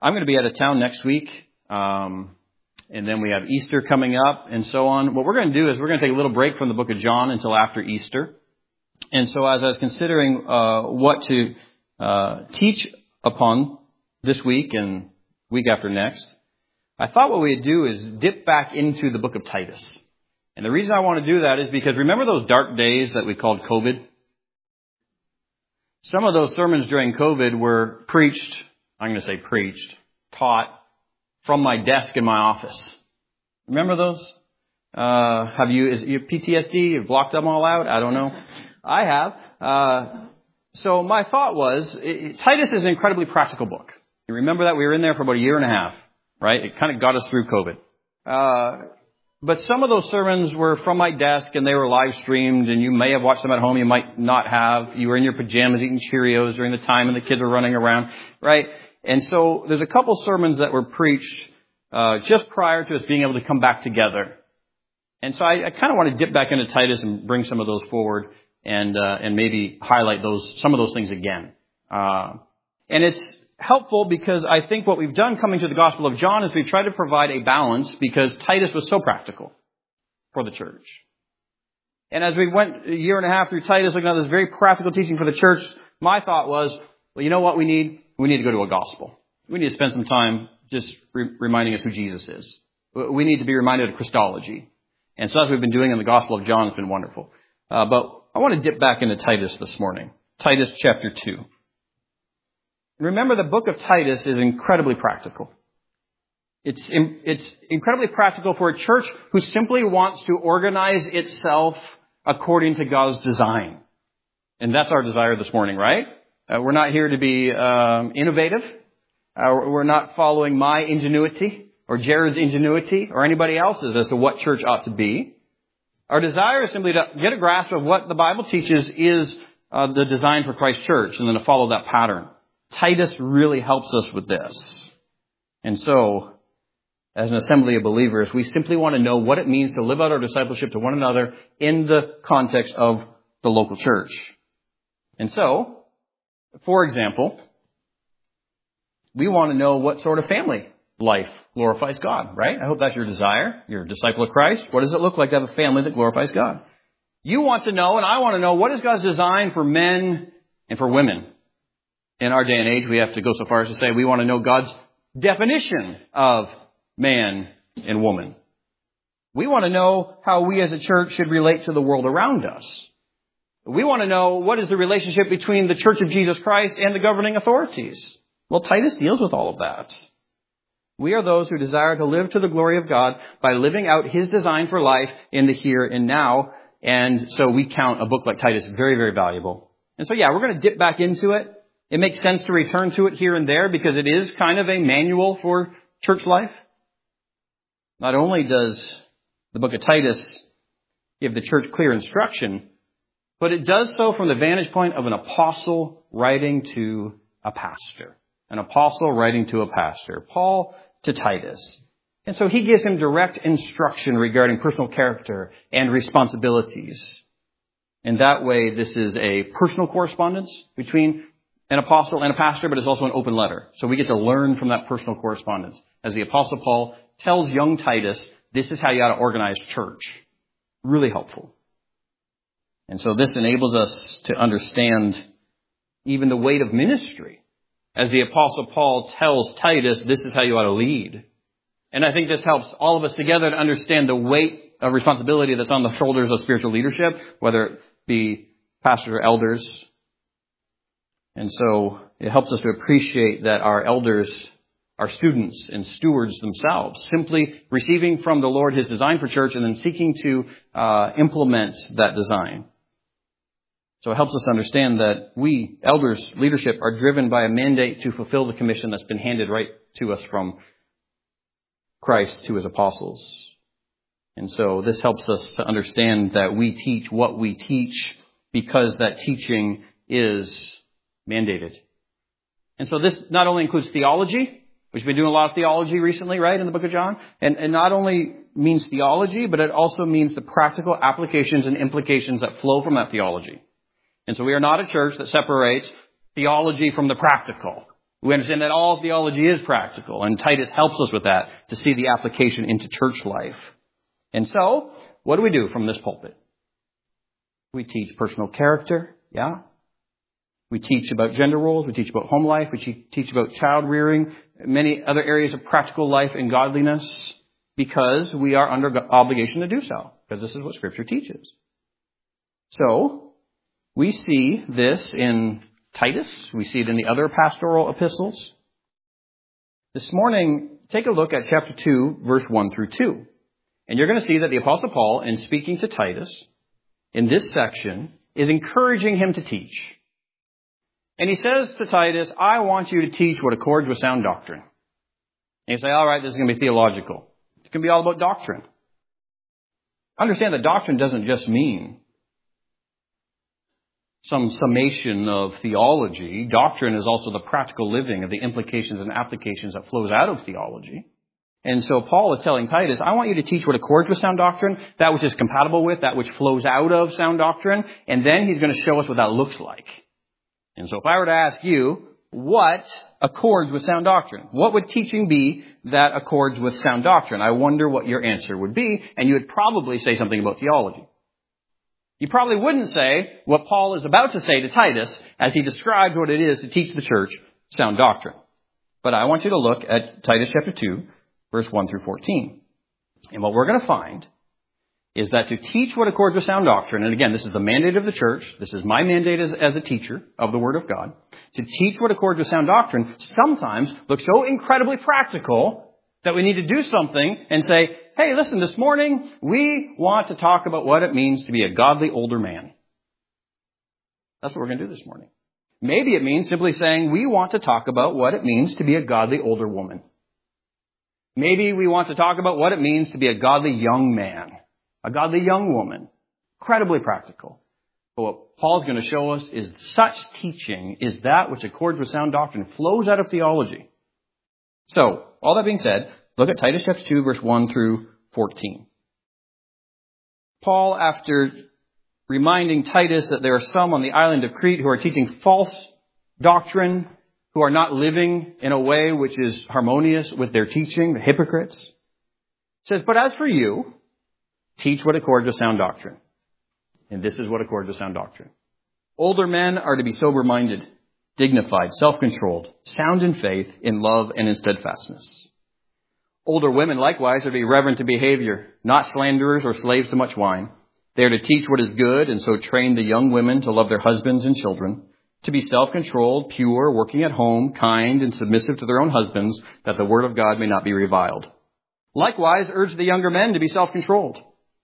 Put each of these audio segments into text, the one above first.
I'm going to be out of town next week, and then we have Easter coming up and so on. What we're going to do is we're going to take a little break from the book of John until after Easter. And so as I was considering what to teach upon this week and week after next, I thought what we'd do is dip back into the book of Titus. And the reason I want to do that is because remember those dark days that we called COVID? Some of those sermons during COVID were taught from my desk in my office. Remember those? Is your PTSD? You've blocked them all out? I don't know. I have. So my thought was, Titus is an incredibly practical book. You remember that we were in there for about a year and a half, right? It kind of got us through COVID. But some of those sermons were from my desk and they were live streamed, and you may have watched them at home. You might not have. You were in your pajamas eating Cheerios during the time and the kids were running around, right? And so there's a couple sermons that were preached just prior to us being able to come back together. And so I kind of want to dip back into Titus and bring some of those forward and maybe highlight some of those things again. And it's helpful because I think what we've done coming to the Gospel of John is we've tried to provide a balance because Titus was so practical for the church. And as we went a year and a half through Titus, looking at this very practical teaching for the church, my thought was, well, you know what we need? We need to go to a gospel. We need to spend some time just reminding us who Jesus is. We need to be reminded of Christology. And so as we've been doing in the Gospel of John, it's been wonderful. But I want to dip back into Titus this morning. Titus chapter 2. Remember, the book of Titus is incredibly practical. It's incredibly practical for a church who simply wants to organize itself according to God's design. And that's our desire this morning, right? We're not here to be innovative. We're not following my ingenuity or Jared's ingenuity or anybody else's as to what church ought to be. Our desire is simply to get a grasp of what the Bible teaches is the design for Christ's church and then to follow that pattern. Titus really helps us with this. And so, as an assembly of believers, we simply want to know what it means to live out our discipleship to one another in the context of the local church. And so, for example, we want to know what sort of family life glorifies God, right? I hope that's your desire. You're a disciple of Christ. What does it look like to have a family that glorifies God? You want to know, and I want to know, what is God's design for men and for women? In our day and age, we have to go so far as to say we want to know God's definition of man and woman. We want to know how we as a church should relate to the world around us. We want to know what is the relationship between the Church of Jesus Christ and the governing authorities. Well, Titus deals with all of that. We are those who desire to live to the glory of God by living out His design for life in the here and now. And so we count a book like Titus very, very valuable. And so, we're going to dip back into it. It makes sense to return to it here and there because it is kind of a manual for church life. Not only does the book of Titus give the church clear instruction, but it does so from the vantage point of an apostle writing to a pastor. An apostle writing to a pastor. Paul to Titus. And so he gives him direct instruction regarding personal character and responsibilities. And that way, this is a personal correspondence between an apostle and a pastor, but it's also an open letter. So we get to learn from that personal correspondence. As the apostle Paul tells young Titus, this is how you ought to organize church. Really helpful. And so this enables us to understand even the weight of ministry. As the apostle Paul tells Titus, this is how you ought to lead. And I think this helps all of us together to understand the weight of responsibility that's on the shoulders of spiritual leadership, whether it be pastors or elders. And so it helps us to appreciate that our elders are students and stewards themselves, simply receiving from the Lord His design for church and then seeking to implement that design. So it helps us understand that we, elders, leadership, are driven by a mandate to fulfill the commission that's been handed right to us from Christ to His apostles. And so this helps us to understand that we teach what we teach because that teaching is mandated. And so this not only includes theology, we've been doing a lot of theology recently, right, in the book of John, and not only means theology, but it also means the practical applications and implications that flow from that theology. And so we are not a church that separates theology from the practical. We understand that all theology is practical, and Titus helps us with that to see the application into church life. And so, what do we do from this pulpit? We teach personal character, yeah? We teach about gender roles, we teach about home life, we teach about child rearing, many other areas of practical life and godliness, because we are under obligation to do so, because this is what Scripture teaches. So, we see this in Titus. We see it in the other pastoral epistles. This morning, take a look at chapter 2, verse 1 through 2. And you're going to see that the Apostle Paul, in speaking to Titus, in this section, is encouraging him to teach. And he says to Titus, I want you to teach what accords with sound doctrine. And you say, all right, this is going to be theological. It's going to be all about doctrine. Understand that doctrine doesn't just mean some summation of theology. Doctrine is also the practical living of the implications and applications that flows out of theology. And so Paul is telling Titus, I want you to teach what accords with sound doctrine, that which is compatible with, that which flows out of sound doctrine, and then he's going to show us what that looks like. And so if I were to ask you, what accords with sound doctrine? What would teaching be that accords with sound doctrine? I wonder what your answer would be, and you would probably say something about theology. You probably wouldn't say what Paul is about to say to Titus as he describes what it is to teach the church sound doctrine. But I want you to look at Titus chapter 2, verse 1 through 14. And what we're going to find is that to teach what accords with sound doctrine, and again, this is the mandate of the church, this is my mandate as a teacher of the Word of God, to teach what accords with sound doctrine sometimes looks so incredibly practical that we need to do something and say, hey, listen, this morning we want to talk about what it means to be a godly older man. That's what we're going to do this morning. Maybe it means simply saying we want to talk about what it means to be a godly older woman. Maybe we want to talk about what it means to be a godly young man, a godly young woman. Incredibly practical. But what Paul's going to show us is such teaching is that which accords with sound doctrine, flows out of theology. So, all that being said, look at Titus chapter 2, verse 1 through 14. Paul, after reminding Titus that there are some on the island of Crete who are teaching false doctrine, who are not living in a way which is harmonious with their teaching, the hypocrites, says, but as for you, teach what accords with sound doctrine. And this is what accords with sound doctrine. Older men are to be sober-minded, dignified, self-controlled, sound in faith, in love, and in steadfastness. Older women likewise are to be reverent to behavior, not slanderers or slaves to much wine. They are to teach what is good, and so train the young women to love their husbands and children, to be self-controlled, pure, working at home, kind, and submissive to their own husbands, that the word of God may not be reviled. Likewise, urge the younger men to be self-controlled.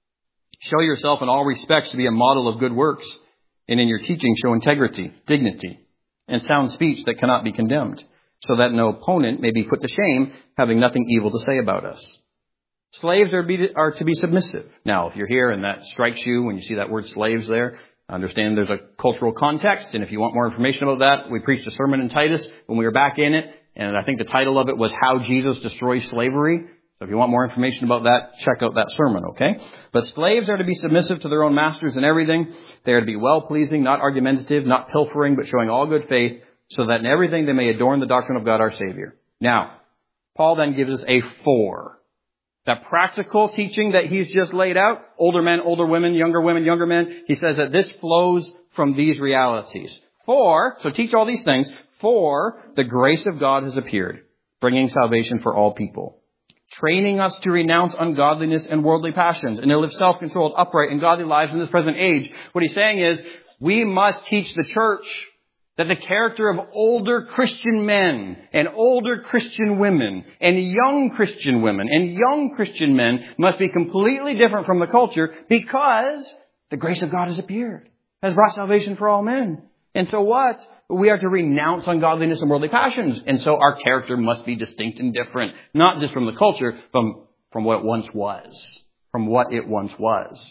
Show yourself in all respects to be a model of good works, and in your teaching show integrity, dignity, and sound speech that cannot be condemned, so that no opponent may be put to shame, having nothing evil to say about us. Slaves are to be submissive. Now, if you're here and that strikes you when you see that word slaves there, understand there's a cultural context, and if you want more information about that, we preached a sermon in Titus when we were back in it, and I think the title of it was How Jesus Destroys Slavery. So if you want more information about that, check out that sermon, okay? But slaves are to be submissive to their own masters in everything. They are to be well-pleasing, not argumentative, not pilfering, but showing all good faith, so that in everything they may adorn the doctrine of God our Savior. Now, Paul then gives us a 4. That practical teaching that he's just laid out, older men, older women, younger men, he says that this flows from these realities. 4, so teach all these things. 4, the grace of God has appeared, bringing salvation for all people, training us to renounce ungodliness and worldly passions, and to live self-controlled, upright, and godly lives in this present age. What he's saying is, we must teach the church that the character of older Christian men and older Christian women and young Christian women and young Christian men must be completely different from the culture, because the grace of God has appeared, has brought salvation for all men. And so what? We are to renounce ungodliness and worldly passions. And so our character must be distinct and different, not just from the culture, from what it once was. From what it once was.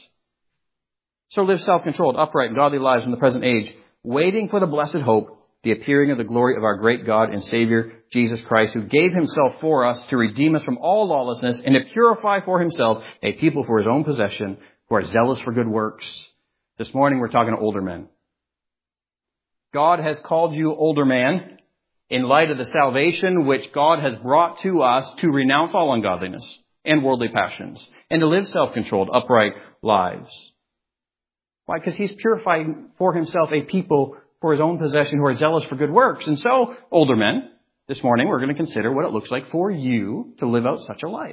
So live self-controlled, upright, and godly lives in the present age, waiting for the blessed hope, the appearing of the glory of our great God and Savior, Jesus Christ, who gave himself for us to redeem us from all lawlessness and to purify for himself a people for his own possession, who are zealous for good works. This morning we're talking to older men. God has called you older man in light of the salvation which God has brought to us, to renounce all ungodliness and worldly passions, and to live self-controlled, upright lives. Why? Because He's purifying for Himself a people for His own possession who are zealous for good works. And so, older men, this morning we're going to consider what it looks like for you to live out such a life.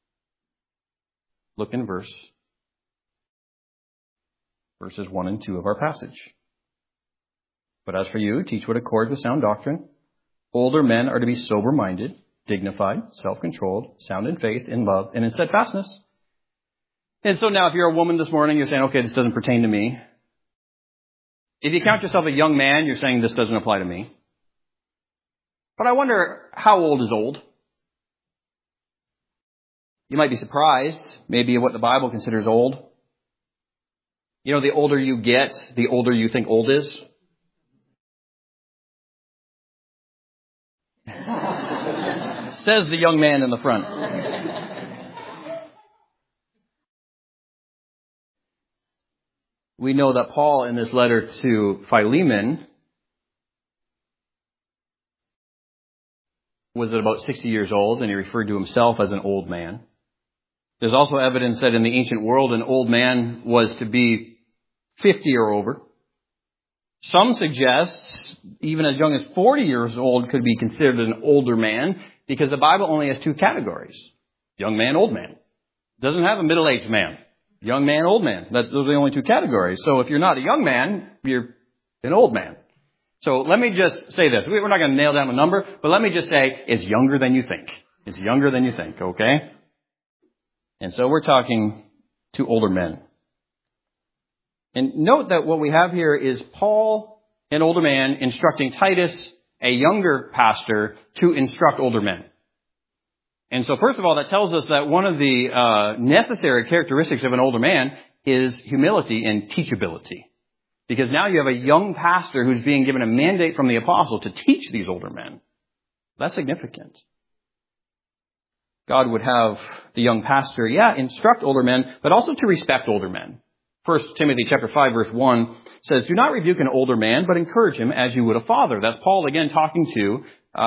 Look in verses 1 and 2 of our passage. But as for you, teach what accords with sound doctrine. Older men are to be sober-minded, dignified, self-controlled, sound in faith, in love, and in steadfastness. And so now if you're a woman this morning, you're saying, okay, this doesn't pertain to me. If you count yourself a young man, you're saying this doesn't apply to me. But I wonder, how old is old? You might be surprised, maybe, at what the Bible considers old. You know, the older you get, the older you think old is. Says the young man in the front. We know that Paul, in this letter to Philemon, was at about 60 years old, and he referred to himself as an old man. There's also evidence that in the ancient world, an old man was to be 50 or over. Some suggest even as young as 40 years old could be considered an older man, because the Bible only has two categories: young man, old man. It doesn't have a middle-aged man. Young man, old man. Those are the only two categories. So if you're not a young man, you're an old man. So let me just say this. We're not going to nail down a number, but let me just say it's younger than you think. It's younger than you think, okay? And so we're talking to older men. And note that what we have here is Paul, an older man, instructing Titus, a younger pastor, to instruct older men. And so first of all, that tells us that one of the necessary characteristics of an older man is humility and teachability. Because now you have a young pastor who's being given a mandate from the apostle to teach these older men. That's significant. God would have the young pastor, instruct older men, but also to respect older men. 1 Timothy chapter 5, verse 1 says, "Do not rebuke an older man, but encourage him as you would a father." That's Paul again talking to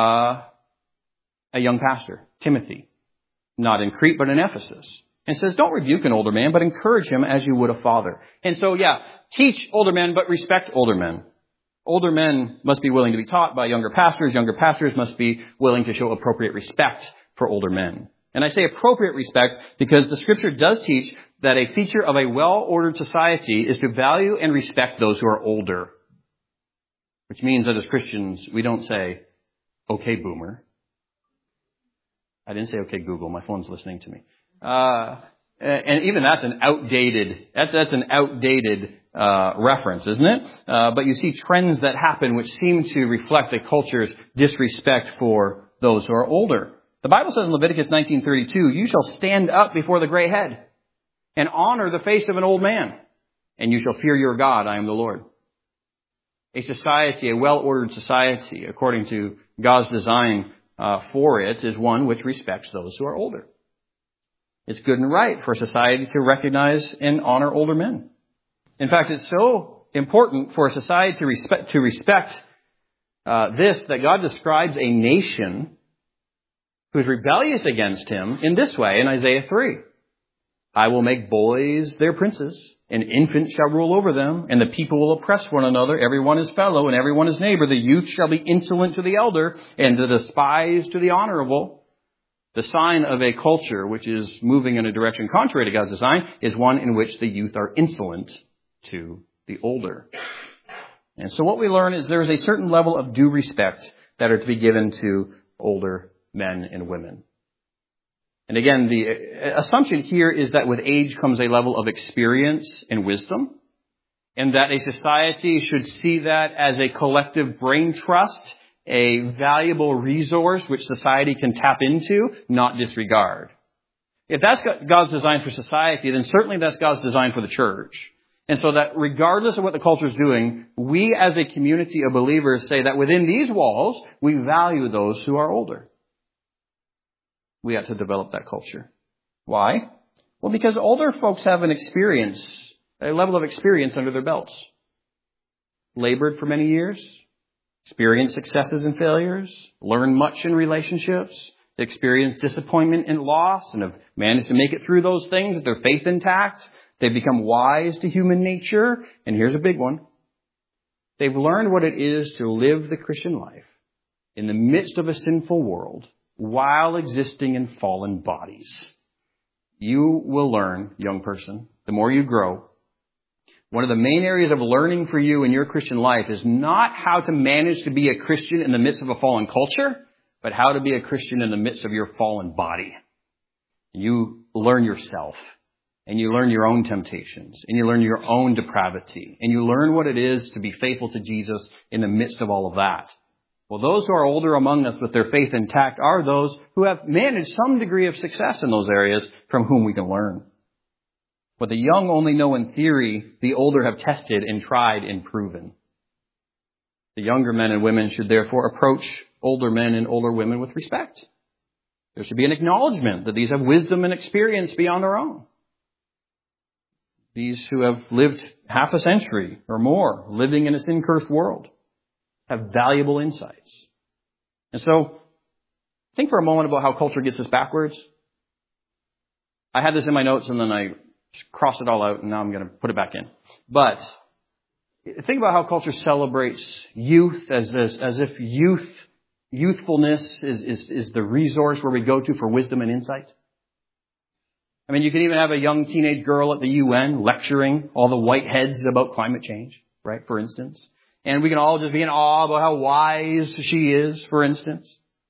a young pastor, Timothy, not in Crete, but in Ephesus. And says, don't rebuke an older man, but encourage him as you would a father. And so, teach older men, but respect older men. Older men must be willing to be taught by younger pastors. Younger pastors must be willing to show appropriate respect for older men. And I say appropriate respect because the Scripture does teach that a feature of a well-ordered society is to value and respect those who are older. Which means that as Christians, we don't say, "Okay, boomer." I didn't say, "Okay, Google." My phone's listening to me. And even that's an outdated, reference, isn't it? But you see trends that happen which seem to reflect a culture's disrespect for those who are older. The Bible says in Leviticus 19:32, "You shall stand up before the gray head and honor the face of an old man, and you shall fear your God, I am the Lord." A society, a well-ordered society, according to God's design for it, is one which respects those who are older. It's good and right for society to recognize and honor older men. In fact, it's so important for a society to respect this, that God describes a nation who is rebellious against Him in this way in Isaiah 3. "I will make boys their princes, and infants shall rule over them, and the people will oppress one another. Everyone is fellow, and everyone is neighbor. The youth shall be insolent to the elder, and the despised to the honorable." The sign of a culture which is moving in a direction contrary to God's design is one in which the youth are insolent to the older. And so what we learn is there is a certain level of due respect that are to be given to older men and women. And again, the assumption here is that with age comes a level of experience and wisdom, and that a society should see that as a collective brain trust, a valuable resource which society can tap into, not disregard. If that's God's design for society, then certainly that's God's design for the church. And so that regardless of what the culture is doing, we as a community of believers say that within these walls, we value those who are older. We have to develop that culture. Why? Well, because older folks have a level of experience under their belts. Labored for many years, experience successes and failures, learn much in relationships, experience disappointment and loss, and have managed to make it through those things with their faith intact. They've become wise to human nature. And here's a big one. They've learned what it is to live the Christian life in the midst of a sinful world while existing in fallen bodies. You will learn, young person, the more you grow. One of the main areas of learning for you in your Christian life is not how to manage to be a Christian in the midst of a fallen culture, but how to be a Christian in the midst of your fallen body. You learn yourself, and you learn your own temptations, and you learn your own depravity, and you learn what it is to be faithful to Jesus in the midst of all of that. Well, those who are older among us with their faith intact are those who have managed some degree of success in those areas from whom we can learn. What the young only know in theory, the older have tested and tried and proven. The younger men and women should therefore approach older men and older women with respect. There should be an acknowledgement that these have wisdom and experience beyond their own. These who have lived half a century or more living in a sin-cursed world have valuable insights. And so, think for a moment about how culture gets us backwards. I had this in my notes and then I crossed it all out and now I'm going to put it back in. But think about how culture celebrates youth as if youthfulness is the resource where we go to for wisdom and insight. I mean, you can even have a young teenage girl at the UN lecturing all the white heads about climate change, right, for instance. And we can all just be in awe about how wise she is, for instance.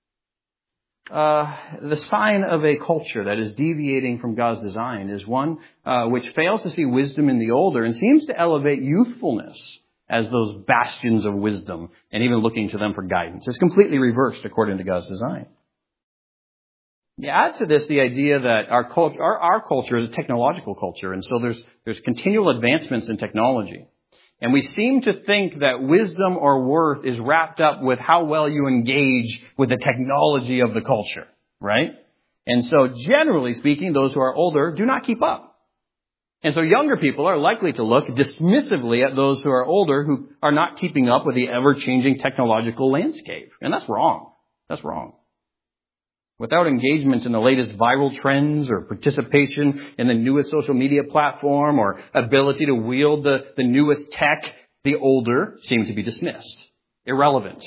The sign of a culture that is deviating from God's design is one which fails to see wisdom in the older and seems to elevate youthfulness as those bastions of wisdom and even looking to them for guidance. It's completely reversed according to God's design. You add to this the idea that our culture is a technological culture, and so there's continual advancements in technology. And we seem to think that wisdom or worth is wrapped up with how well you engage with the technology of the culture, right? And so generally speaking, those who are older do not keep up. And so younger people are likely to look dismissively at those who are older who are not keeping up with the ever-changing technological landscape. And that's wrong. That's wrong. Without engagement in the latest viral trends or participation in the newest social media platform or ability to wield the newest tech, the older seem to be dismissed, irrelevant.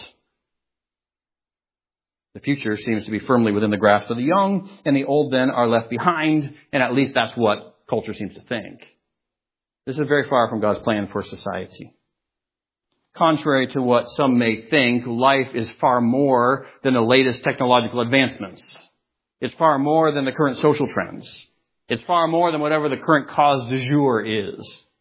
The future seems to be firmly within the grasp of the young, and the old then are left behind, and at least that's what culture seems to think. This is very far from God's plan for society. Contrary to what some may think, life is far more than the latest technological advancements. It's far more than the current social trends. It's far more than whatever the current cause du jour is.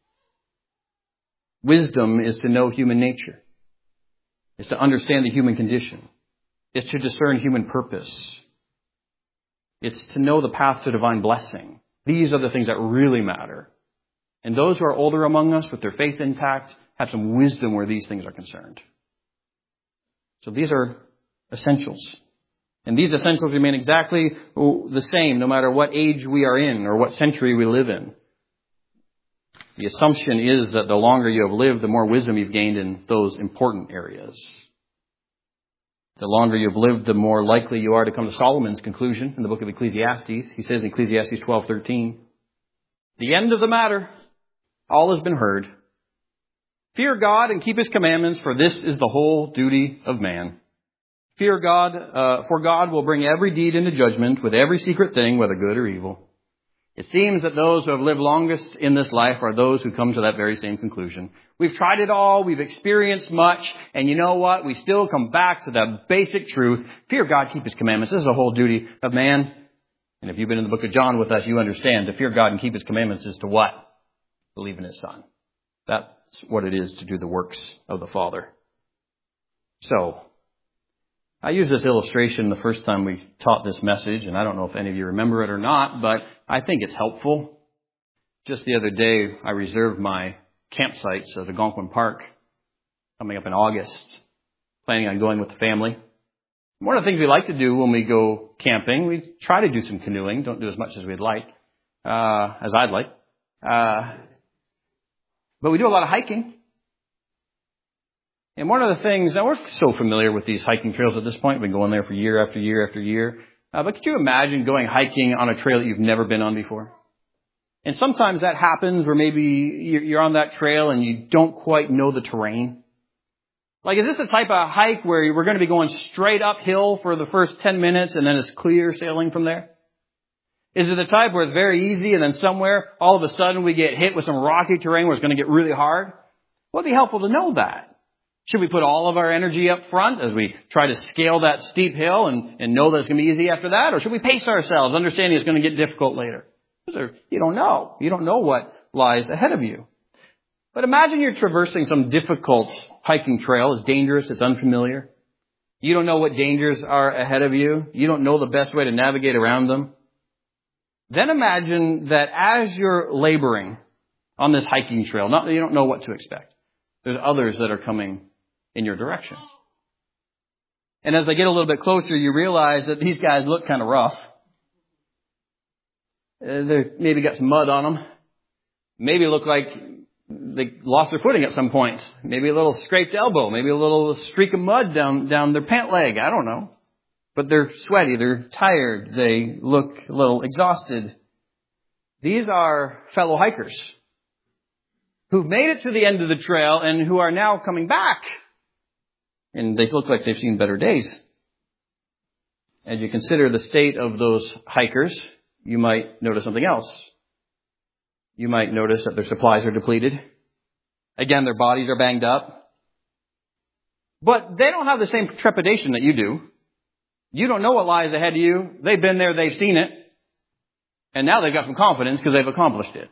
Wisdom is to know human nature. It's to understand the human condition. It's to discern human purpose. It's to know the path to divine blessing. These are the things that really matter. And those who are older among us with their faith intact have some wisdom where these things are concerned. So these are essentials. And these essentials remain exactly the same no matter what age we are in or what century we live in. The assumption is that the longer you have lived, the more wisdom you've gained in those important areas. The longer you've lived, the more likely you are to come to Solomon's conclusion in the book of Ecclesiastes. He says in Ecclesiastes 12:13, "The end of the matter, all has been heard. Fear God and keep His commandments, for this is the whole duty of man. Fear God, for God will bring every deed into judgment with every secret thing, whether good or evil." It seems that those who have lived longest in this life are those who come to that very same conclusion. We've tried it all, we've experienced much, and you know what? We still come back to the basic truth. Fear God, keep His commandments. This is the whole duty of man. And if you've been in the book of John with us, you understand to fear God and keep His commandments is to what? Believe in His Son. That's what it is to do the works of the Father. So, I used this illustration the first time we taught this message, and I don't know if any of you remember it or not, but I think it's helpful. Just the other day, I reserved my campsites at Algonquin Park coming up in August, planning on going with the family. One of the things we like to do when we go camping, we try to do some canoeing, don't do as much as we'd like, as I'd like. But we do a lot of hiking. And one of the things, now we're so familiar with these hiking trails at this point. We've been going there for year after year after year. But could you imagine going hiking on a trail that you've never been on before? And sometimes that happens where maybe you're on that trail and you don't quite know the terrain. Like, is this the type of hike where we're going to be going straight uphill for the first 10 minutes and then it's clear sailing from there? Is it the type where it's very easy and then somewhere all of a sudden we get hit with some rocky terrain where it's going to get really hard? Well, it'd be helpful to know that. Should we put all of our energy up front as we try to scale that steep hill and know that it's going to be easy after that? Or should we pace ourselves, understanding it's going to get difficult later? You don't know. You don't know what lies ahead of you. But imagine you're traversing some difficult hiking trail. It's dangerous. It's unfamiliar. You don't know what dangers are ahead of you. You don't know the best way to navigate around them. Then imagine that as you're laboring on this hiking trail, you don't know what to expect. There's others that are coming in your direction. And as they get a little bit closer, you realize that these guys look kind of rough. They maybe got some mud on them. Maybe look like they lost their footing at some points. Maybe a little scraped elbow. Maybe a little streak of mud down their pant leg. I don't know. But they're sweaty. They're tired. They look a little exhausted. These are fellow hikers who've made it to the end of the trail and who are now coming back. And they look like they've seen better days. As you consider the state of those hikers, you might notice something else. You might notice that their supplies are depleted. Again, their bodies are banged up. But they don't have the same trepidation that you do. You don't know what lies ahead of you. They've been there, they've seen it. And now they've got some confidence because they've accomplished it.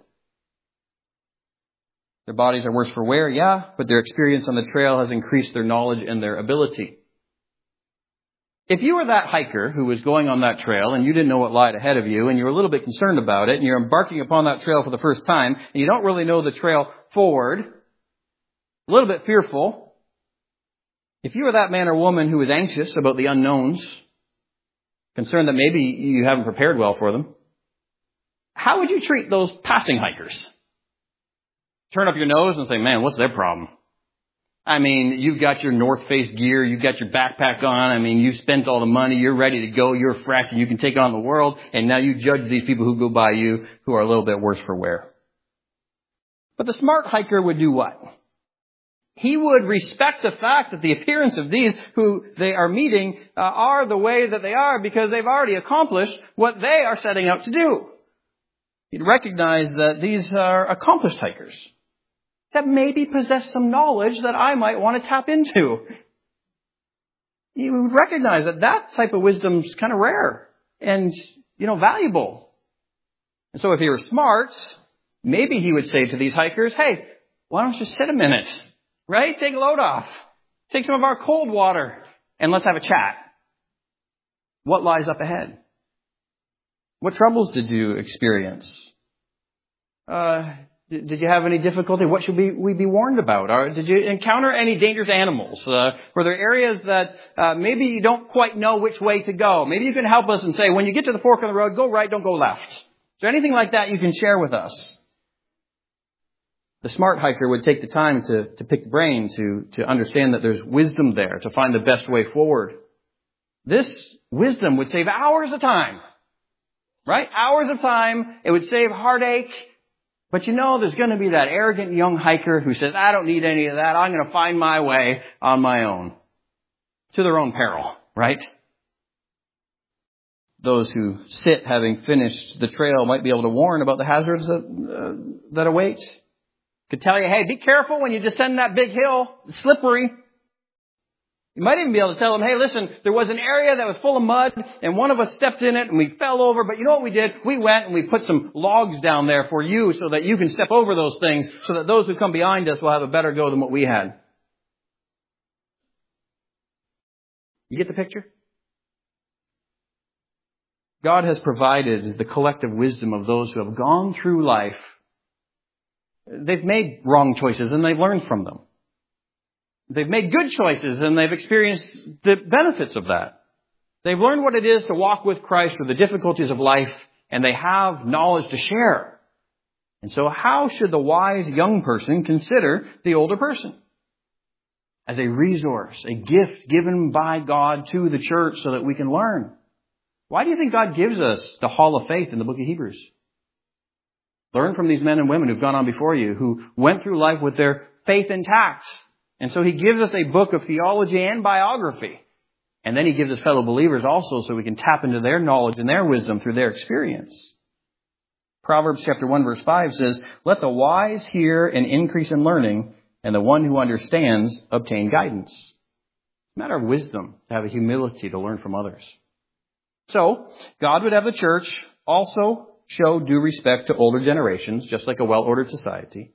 Their bodies are worse for wear, yeah, but their experience on the trail has increased their knowledge and their ability. If you were that hiker who was going on that trail and you didn't know what lied ahead of you and you were a little bit concerned about it and you're embarking upon that trail for the first time and you don't really know the trail forward, a little bit fearful, if you were that man or woman who was anxious about the unknowns, concerned that maybe you haven't prepared well for them, how would you treat those passing hikers? Turn up your nose and say, man, what's their problem? I mean, you've got your North Face gear, you've got your backpack on, I mean, you've spent all the money, you're ready to go, you're fresh, and you can take on the world, and now you judge these people who go by you who are a little bit worse for wear. But the smart hiker would do what? He would respect the fact that the appearance of these who they are meeting are the way that they are because they've already accomplished what they are setting out to do. He'd recognize that these are accomplished hikers that maybe possess some knowledge that I might want to tap into. You would recognize that that type of wisdom is kind of rare and, valuable. And so if he were smart, maybe he would say to these hikers, hey, why don't you sit a minute, right? Take a load off. Take some of our cold water and let's have a chat. What lies up ahead? What troubles did you experience? Did you have any difficulty? What should we be warned about? Or did you encounter any dangerous animals? Were there areas that maybe you don't quite know which way to go? Maybe you can help us and say, when you get to the fork of the road, go right, don't go left. Is there anything like that you can share with us? The smart hiker would take the time to pick the brain, to understand that there's wisdom there, to find the best way forward. This wisdom would save hours of time. Right? Hours of time. It would save heartache. But there's going to be that arrogant young hiker who says, I don't need any of that. I'm going to find my way on my own. To their own peril, right? Those who sit having finished the trail might be able to warn about the hazards that await. Could tell you, hey, be careful when you descend that big hill. It's slippery. You might even be able to tell them, hey, listen, there was an area that was full of mud and one of us stepped in it and we fell over. But you know what we did? We went and we put some logs down there for you so that you can step over those things so that those who come behind us will have a better go than what we had. You get the picture? God has provided the collective wisdom of those who have gone through life. They've made wrong choices and they've learned from them. They've made good choices and they've experienced the benefits of that. They've learned what it is to walk with Christ through the difficulties of life, and they have knowledge to share. And so how should the wise young person consider the older person? as a resource, a gift given by God to the church so that we can learn. Why do you think God gives us the Hall of Faith in the book of Hebrews? Learn from these men and women who've gone on before you, who went through life with their faith intact. And so He gives us a book of theology and biography. And then He gives us fellow believers also so we can tap into their knowledge and their wisdom through their experience. Proverbs chapter 1 verse 5 says, "Let the wise hear and increase in learning, and the one who understands obtain guidance." It's a matter of wisdom to have a humility to learn from others. So, God would have the church also show due respect to older generations, just like a well-ordered society.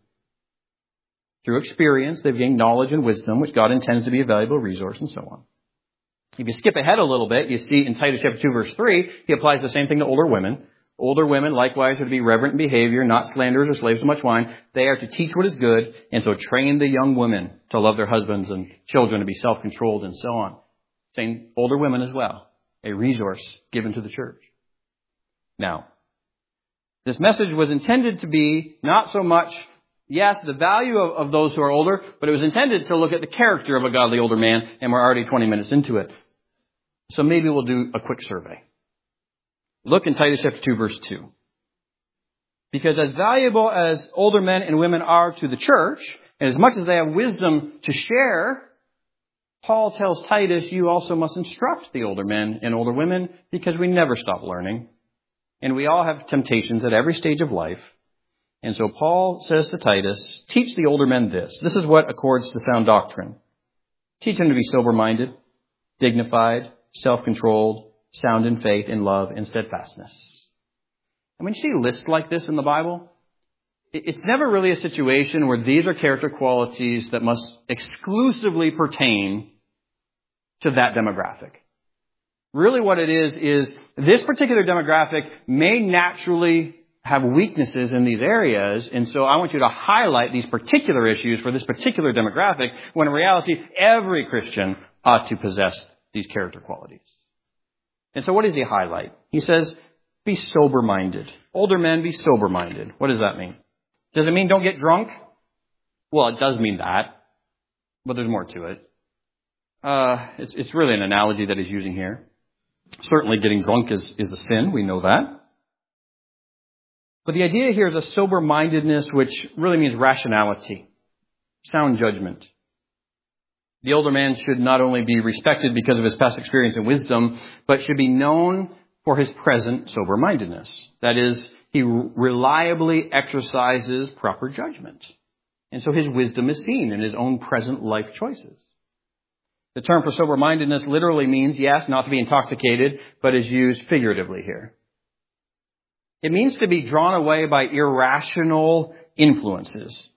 Through experience, they've gained knowledge and wisdom, which God intends to be a valuable resource, and so on. If you skip ahead a little bit, you see in Titus chapter 2 verse 3, he applies the same thing to older women. Older women likewise are to be reverent in behavior, not slanderers or slaves to much wine. They are to teach what is good, and so train the young women to love their husbands and children, to be self-controlled, and so on. Saying older women as well, a resource given to the church. Now, this message was intended to be not so much, yes, the value of those who are older, but it was intended to look at the character of a godly older man, and we're already 20 minutes into it. So maybe we'll do a quick survey. Look in Titus chapter 2, verse 2. Because as valuable as older men and women are to the church, and as much as they have wisdom to share, Paul tells Titus, you also must instruct the older men and older women, because we never stop learning. And we all have temptations at every stage of life. And so Paul says to Titus, teach the older men this. This is what accords to sound doctrine. Teach them to be sober-minded, dignified, self-controlled, sound in faith, in love, and steadfastness. And when you see lists like this in the Bible, it's never really a situation where these are character qualities that must exclusively pertain to that demographic. Really what it is this particular demographic may naturally have weaknesses in these areas, and so I want you to highlight these particular issues for this particular demographic, when in reality, every Christian ought to possess these character qualities. And so what does he highlight? He says, be sober-minded. Older men, be sober-minded. What does that mean? Does it mean don't get drunk? Well, it does mean that, but there's more to it. It's really an analogy that he's using here. Certainly getting drunk is a sin. We know that. But the idea here is a sober-mindedness, which really means rationality, sound judgment. The older man should not only be respected because of his past experience and wisdom, but should be known for his present sober-mindedness. That is, he reliably exercises proper judgment. And so his wisdom is seen in his own present life choices. The term for sober-mindedness literally means, yes, not to be intoxicated, but is used figuratively here. It means to be drawn away by irrational influences.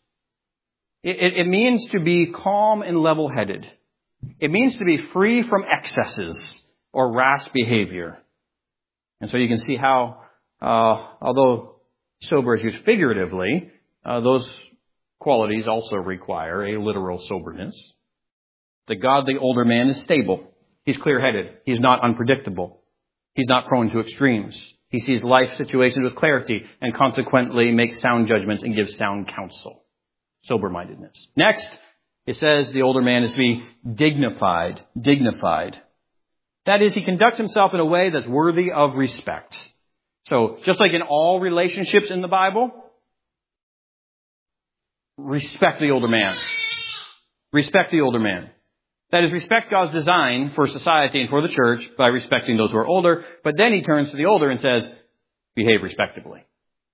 It means to be calm and level-headed. It means to be free from excesses or rash behavior. And so you can see how, although sober is used figuratively, those qualities also require a literal soberness. The godly older man is stable. He's clear-headed. He's not unpredictable. He's not prone to extremes. He sees life situations with clarity and consequently makes sound judgments and gives sound counsel. Sober-mindedness. Next, it says the older man is to be dignified. Dignified. That is, he conducts himself in a way that's worthy of respect. So, just like in all relationships in the Bible, respect the older man. Respect the older man. That is, respect God's design for society and for the church by respecting those who are older. But then he turns to the older and says, behave respectably.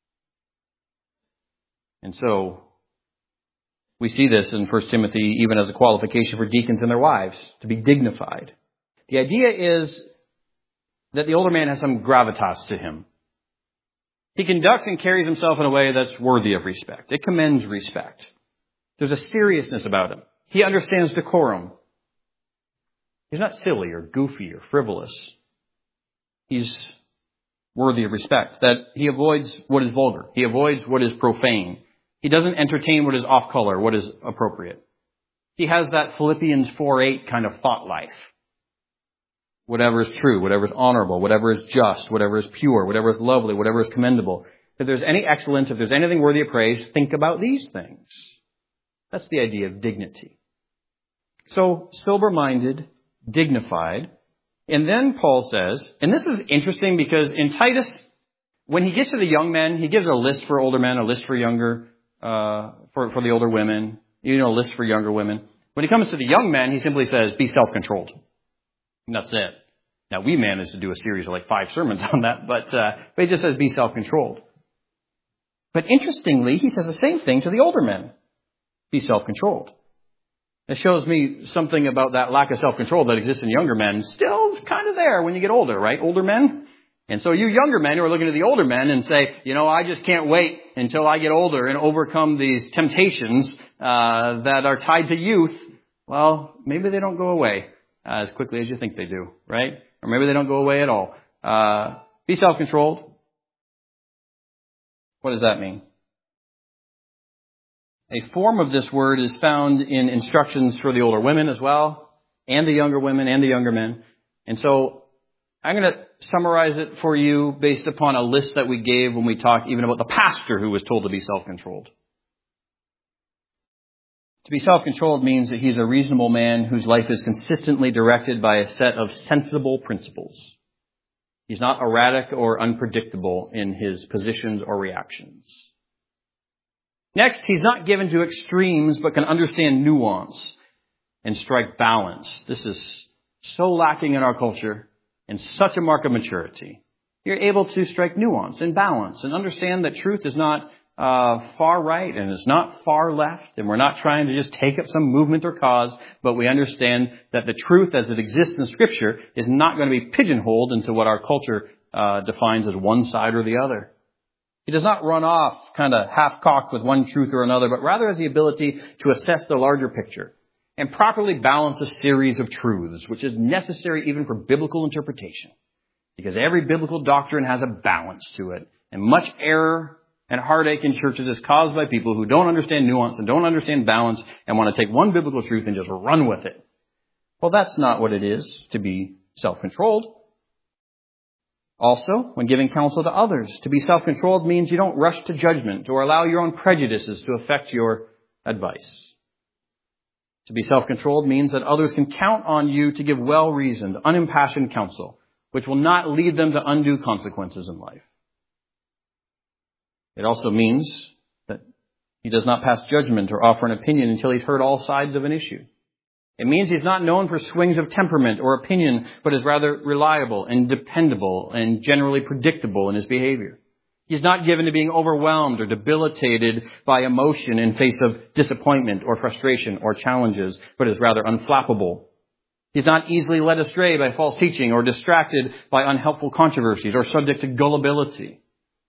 And so, we see this in 1 Timothy even as a qualification for deacons and their wives, to be dignified. The idea is that the older man has some gravitas to him. He conducts and carries himself in a way that's worthy of respect. It commends respect. There's a seriousness about him. He understands decorum. He's not silly or goofy or frivolous. He's worthy of respect. That he avoids what is vulgar. He avoids what is profane. He doesn't entertain what is off color, what is appropriate. He has that Philippians 4:8 kind of thought life. Whatever is true, whatever is honorable, whatever is just, whatever is pure, whatever is lovely, whatever is commendable. If there's any excellence, if there's anything worthy of praise, think about these things. That's the idea of dignity. So sober-minded, dignified. And then Paul says, and this is interesting because in Titus, when he gets to the young men, he gives a list for older men, a list for younger, for the older women, a list for younger women. When he comes to the young men, he simply says, be self-controlled. And that's it. Now, we managed to do a series of 5 sermons on that, but he just says, be self-controlled. But interestingly, he says the same thing to the older men. Be self-controlled. It shows me something about that lack of self-control that exists in younger men, still kind of there when you get older, right? Older men. And so you younger men who are looking at the older men and say, I just can't wait until I get older and overcome these temptations that are tied to youth. Well, maybe they don't go away as quickly as you think they do, right? Or maybe they don't go away at all. Be self-controlled. What does that mean? A form of this word is found in instructions for the older women as well, and the younger women and the younger men. And so I'm going to summarize it for you based upon a list that we gave when we talked even about the pastor who was told to be self-controlled. To be self-controlled means that he's a reasonable man whose life is consistently directed by a set of sensible principles. He's not erratic or unpredictable in his positions or reactions. Next, he's not given to extremes, but can understand nuance and strike balance. This is so lacking in our culture and such a mark of maturity. You're able to strike nuance and balance and understand that truth is not far right and it's not far left, and we're not trying to just take up some movement or cause, but we understand that the truth as it exists in Scripture is not going to be pigeonholed into what our culture defines as one side or the other. He does not run off kind of half-cocked with one truth or another, but rather has the ability to assess the larger picture and properly balance a series of truths, which is necessary even for biblical interpretation. Because every biblical doctrine has a balance to it. And much error and heartache in churches is caused by people who don't understand nuance and don't understand balance and want to take one biblical truth and just run with it. Well, that's not what it is to be self-controlled. Also, when giving counsel to others, to be self-controlled means you don't rush to judgment or allow your own prejudices to affect your advice. To be self-controlled means that others can count on you to give well-reasoned, unimpassioned counsel, which will not lead them to undue consequences in life. It also means that he does not pass judgment or offer an opinion until he's heard all sides of an issue. It means he's not known for swings of temperament or opinion, but is rather reliable and dependable and generally predictable in his behavior. He's not given to being overwhelmed or debilitated by emotion in face of disappointment or frustration or challenges, but is rather unflappable. He's not easily led astray by false teaching or distracted by unhelpful controversies or subject to gullibility.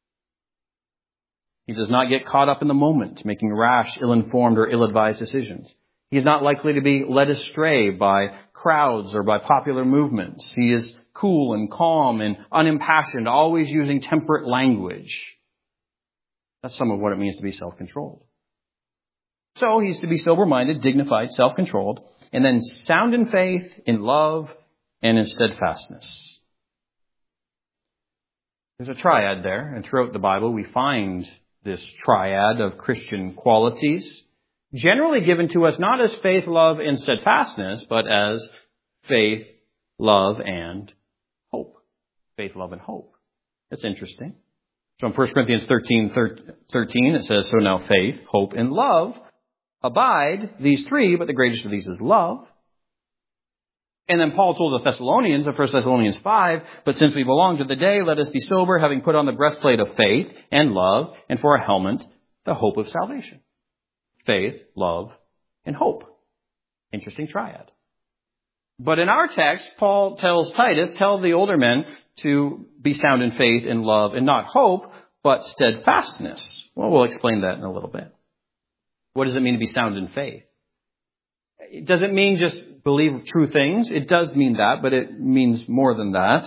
He does not get caught up in the moment, making rash, ill-informed, or ill-advised decisions. He is not likely to be led astray by crowds or by popular movements. He is cool and calm and unimpassioned, always using temperate language. That's some of what it means to be self-controlled. So he's to be sober-minded, dignified, self-controlled, and then sound in faith, in love, and in steadfastness. There's a triad there, and throughout the Bible we find this triad of Christian qualities, generally given to us not as faith, love, and steadfastness, but as faith, love, and hope. Faith, love, and hope. That's interesting. So in 1 Corinthians 13, it says, so now faith, hope, and love abide, these three, but the greatest of these is love. And then Paul told the Thessalonians in 1 Thessalonians 5, but since we belong to the day, let us be sober, having put on the breastplate of faith and love, and for a helmet, the hope of salvation. Faith, love, and hope. Interesting triad. But in our text, Paul tells Titus, tell the older men to be sound in faith and love and not hope, but steadfastness. Well, we'll explain that in a little bit. What does it mean to be sound in faith? It doesn't mean just believe true things. It does mean that, but it means more than that.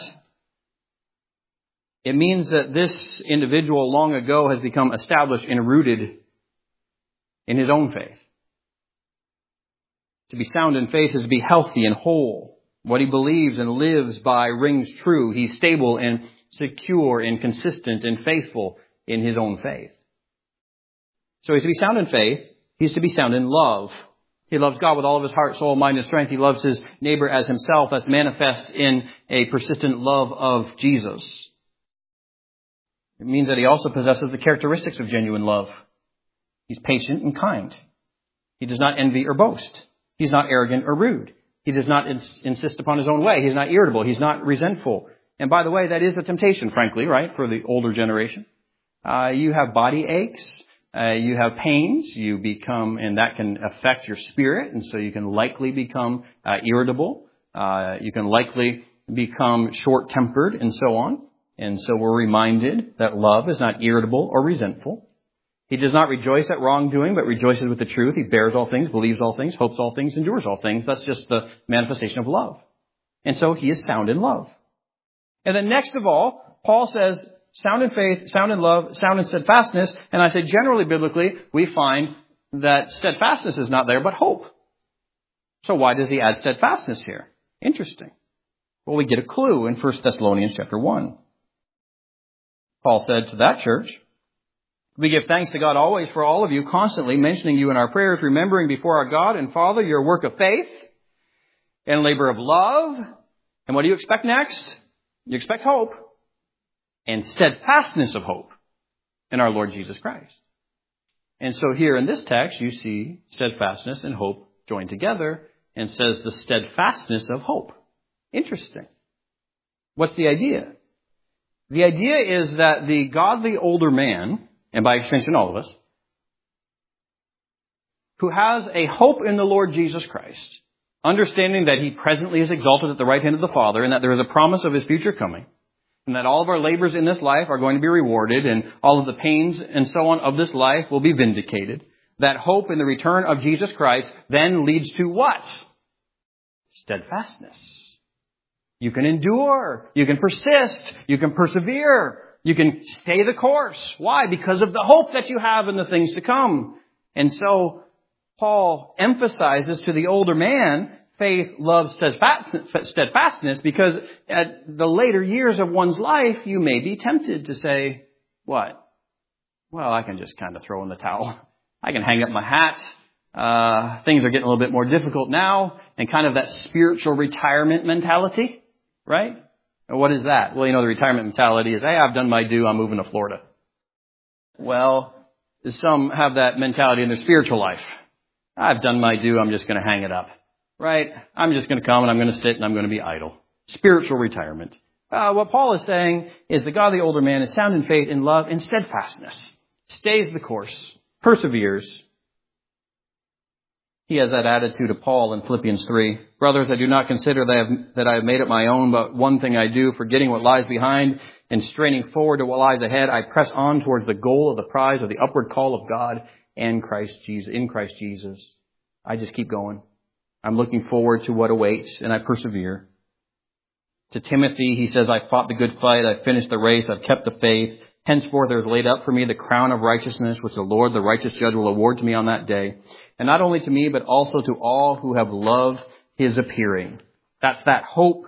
It means that this individual long ago has become established and rooted in his own faith. To be sound in faith is to be healthy and whole. What he believes and lives by rings true. He's stable and secure and consistent and faithful in his own faith. So he's to be sound in faith. He's to be sound in love. He loves God with all of his heart, soul, mind, and strength. He loves his neighbor as himself. That's manifest in a persistent love of Jesus. It means that he also possesses the characteristics of genuine love. He's patient and kind. He does not envy or boast. He's not arrogant or rude. He does not insist upon his own way. He's not irritable. He's not resentful. And by the way, that is a temptation, frankly, right, for the older generation. You have body aches. You have pains. You become, and that can affect your spirit. And so you can likely become irritable. You can likely become short-tempered and so on. And so we're reminded that love is not irritable or resentful. He does not rejoice at wrongdoing, but rejoices with the truth. He bears all things, believes all things, hopes all things, endures all things. That's just the manifestation of love. And so he is sound in love. And then next of all, Paul says, sound in faith, sound in love, sound in steadfastness. And I say generally biblically, we find that steadfastness is not there, but hope. So why does he add steadfastness here? Interesting. Well, we get a clue in 1 Thessalonians chapter 1. Paul said to that church, we give thanks to God always for all of you, constantly mentioning you in our prayers, remembering before our God and Father your work of faith and labor of love. And what do you expect next? You expect hope and steadfastness of hope in our Lord Jesus Christ. And so here in this text, you see steadfastness and hope joined together and says the steadfastness of hope. Interesting. What's the idea? The idea is that the godly older man, and by extension all of us, who has a hope in the Lord Jesus Christ, understanding that he presently is exalted at the right hand of the Father, and that there is a promise of his future coming, and that all of our labors in this life are going to be rewarded, and all of the pains and so on of this life will be vindicated. That hope in the return of Jesus Christ then leads to what? Steadfastness. You can endure. You can persist. You can persevere. You can stay the course. Why? Because of the hope that you have in the things to come. And so Paul emphasizes to the older man faith, love, steadfastness, because at the later years of one's life, you may be tempted to say, what? Well, I can just kind of throw in the towel. I can hang up my hat. Things are getting a little bit more difficult now. And kind of that spiritual retirement mentality, right? What is that? Well, the retirement mentality is, hey, I've done my due, I'm moving to Florida. Well, some have that mentality in their spiritual life. I've done my due, I'm just going to hang it up. Right? I'm just going to come and I'm going to sit and I'm going to be idle. Spiritual retirement. What Paul is saying is the godly older man is sound in faith, in love, in steadfastness. Stays the course. Perseveres. He has that attitude of Paul in Philippians 3. Brothers, I do not consider that I have made it my own, but one thing I do, forgetting what lies behind and straining forward to what lies ahead, I press on towards the goal of the prize of the upward call of God and Christ Jesus, in Christ Jesus. I just keep going. I'm looking forward to what awaits, and I persevere. To Timothy, he says, I fought the good fight, I finished the race, I've kept the faith. Henceforth there is laid up for me the crown of righteousness, which the Lord, the righteous judge, will award to me on that day. And not only to me, but also to all who have loved his appearing. That's that hope.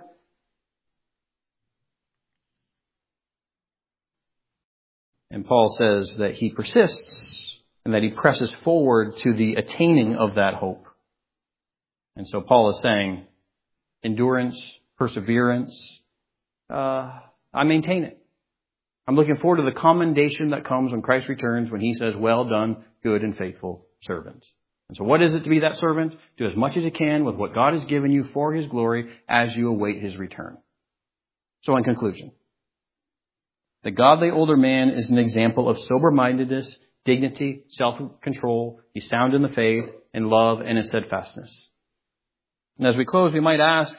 And Paul says that he persists and that he presses forward to the attaining of that hope. And so Paul is saying, endurance, perseverance, I maintain it. I'm looking forward to the commendation that comes when Christ returns, when he says, well done, good and faithful servant. And so what is it to be that servant? Do as much as you can with what God has given you for his glory as you await his return. So in conclusion, the godly older man is an example of sober-mindedness, dignity, self-control. He's sound in the faith, in love, and in steadfastness. And as we close, we might ask,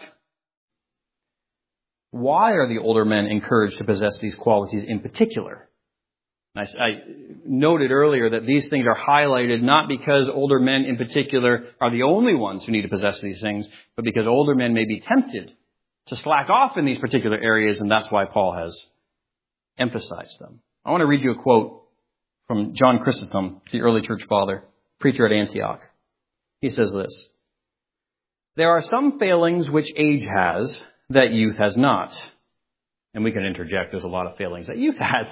why are the older men encouraged to possess these qualities in particular? I noted earlier that these things are highlighted not because older men in particular are the only ones who need to possess these things, but because older men may be tempted to slack off in these particular areas, and that's why Paul has emphasized them. I want to read you a quote from John Chrysostom, the early church father, preacher at Antioch. He says this, there are some failings which age has that youth has not. And we can interject, there's a lot of failings that youth has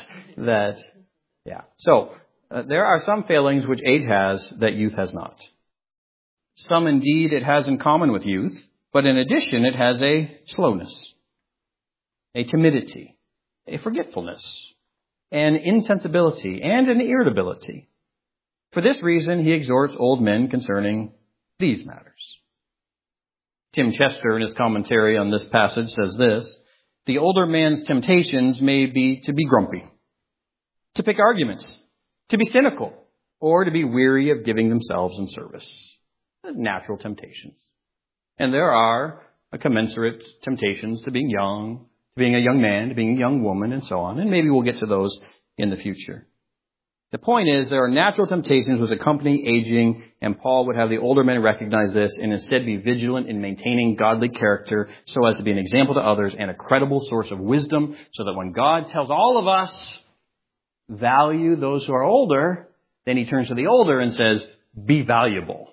So, there are some failings which age has that youth has not. Some indeed it has in common with youth, but in addition it has a slowness, a timidity, a forgetfulness, an insensibility, and an irritability. For this reason he exhorts old men concerning these matters. Tim Chester, in his commentary on this passage, says this: the older man's temptations may be to be grumpy, to pick arguments, to be cynical, or to be weary of giving themselves in service. Natural temptations. And there are commensurate temptations to being young, to being a young man, to being a young woman, and so on. And maybe we'll get to those in the future. The point is, there are natural temptations which accompany aging, and Paul would have the older men recognize this and instead be vigilant in maintaining godly character so as to be an example to others and a credible source of wisdom, so that when God tells all of us, value those who are older, then he turns to the older and says, be valuable.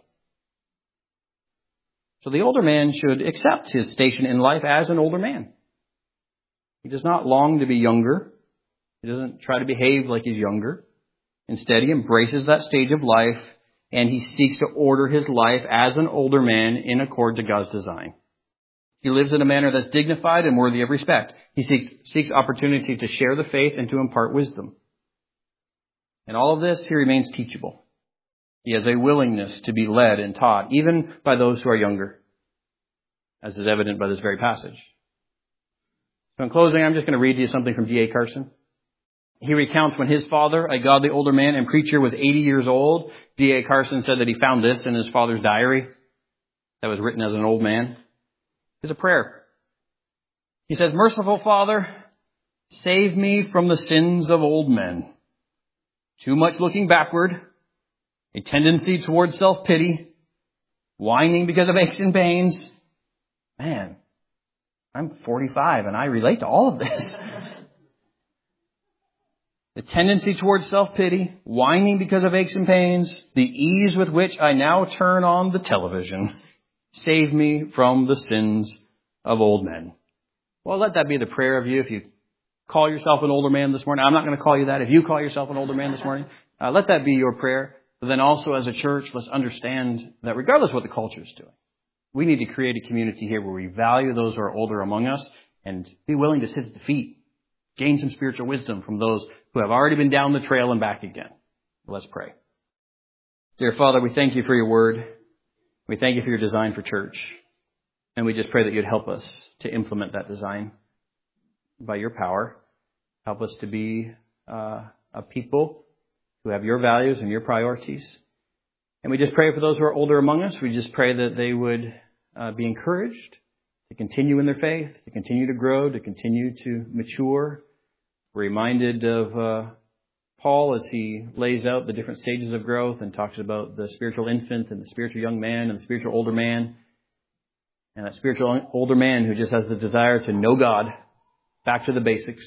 So the older man should accept his station in life as an older man. He does not long to be younger. He doesn't try to behave like he's younger. Instead, he embraces that stage of life, and he seeks to order his life as an older man in accord to God's design. He lives in a manner that's dignified and worthy of respect. He seeks opportunity to share the faith and to impart wisdom. In all of this, he remains teachable. He has a willingness to be led and taught, even by those who are younger, as is evident by this very passage. So in closing, I'm just going to read you something from D.A. Carson. He recounts when his father, a godly older man and preacher, was 80 years old. D.A. Carson said that he found this in his father's diary that was written as an old man. It's a prayer. He says, "Merciful Father, save me from the sins of old men. Too much looking backward, a tendency towards self-pity, whining because of aches and pains." Man, I'm 45 and I relate to all of this. The tendency towards self-pity, whining because of aches and pains, the ease with which I now turn on the television. Save me from the sins of old men. Well, let that be the prayer of you if you call yourself an older man this morning. I'm not going to call you that. If you call yourself an older man this morning, let that be your prayer. But then also as a church, let's understand that regardless of what the culture is doing, we need to create a community here where we value those who are older among us and be willing to sit at the feet, gain some spiritual wisdom from those who have already been down the trail and back again. Let's pray. Dear Father, we thank you for your word. We thank you for your design for church. And we just pray that you'd help us to implement that design by your power. Help us to be a people who have your values and your priorities. And we just pray for those who are older among us. We just pray that they would be encouraged to continue in their faith, to continue to grow, to continue to mature. We're reminded of Paul as he lays out the different stages of growth and talks about the spiritual infant and the spiritual young man and the spiritual older man. And that spiritual older man who just has the desire to know God, back to the basics.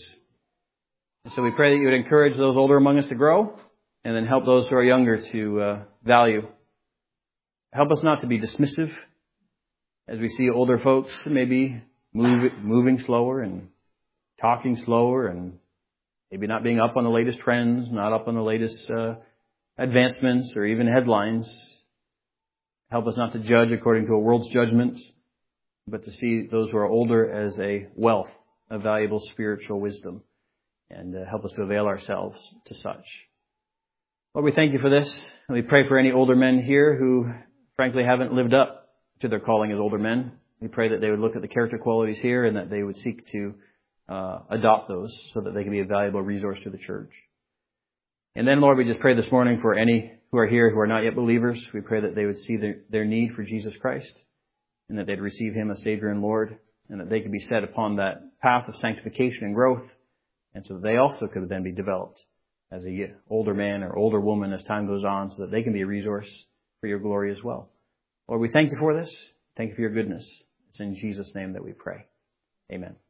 And so we pray that you would encourage those older among us to grow and then help those who are younger to value. Help us not to be dismissive as we see older folks maybe moving slower and talking slower and maybe not being up on the latest trends, not up on the latest advancements or even headlines. Help us not to judge according to a world's judgment, but to see those who are older as a wealth of valuable spiritual wisdom, and help us to avail ourselves to such. Lord, we thank you for this, and we pray for any older men here who frankly haven't lived up to their calling as older men. We pray that they would look at the character qualities here and that they would seek to adopt those so that they can be a valuable resource to the church. And then, Lord, we just pray this morning for any who are here who are not yet believers. We pray that they would see their need for Jesus Christ and that they'd receive him as Savior and Lord, and that they could be set upon that path of sanctification and growth, and so that they also could then be developed as a older man or older woman as time goes on, so that they can be a resource for your glory as well. Lord, we thank you for this. Thank you for your goodness. It's in Jesus' name that we pray. Amen.